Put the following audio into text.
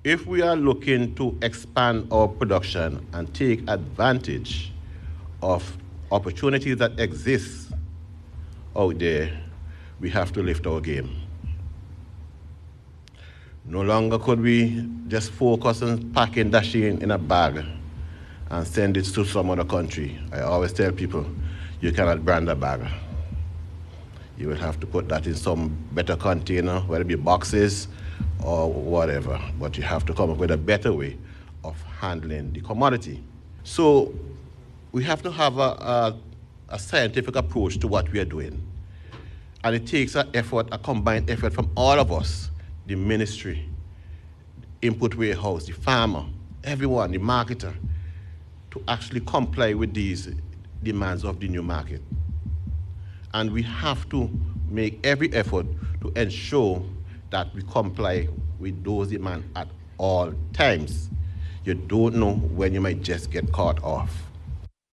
If we are looking to expand our production and take advantage of opportunities that exist out there, we have to lift our game. No longer could we just focus on packing dasheen in a bag and send it to some other country. I always tell people, you cannot brand a bag. You will have to put that in some better container, whether it be boxes or whatever, but you have to come up with a better way of handling the commodity. So we have to have a scientific approach to what we are doing. And it takes an effort, a combined effort from all of us, the ministry, input warehouse, the farmer, everyone, the marketer, to actually comply with these demands of the new market. And we have to make every effort to ensure that we comply with those demands at all times. You don't know when you might just get caught off.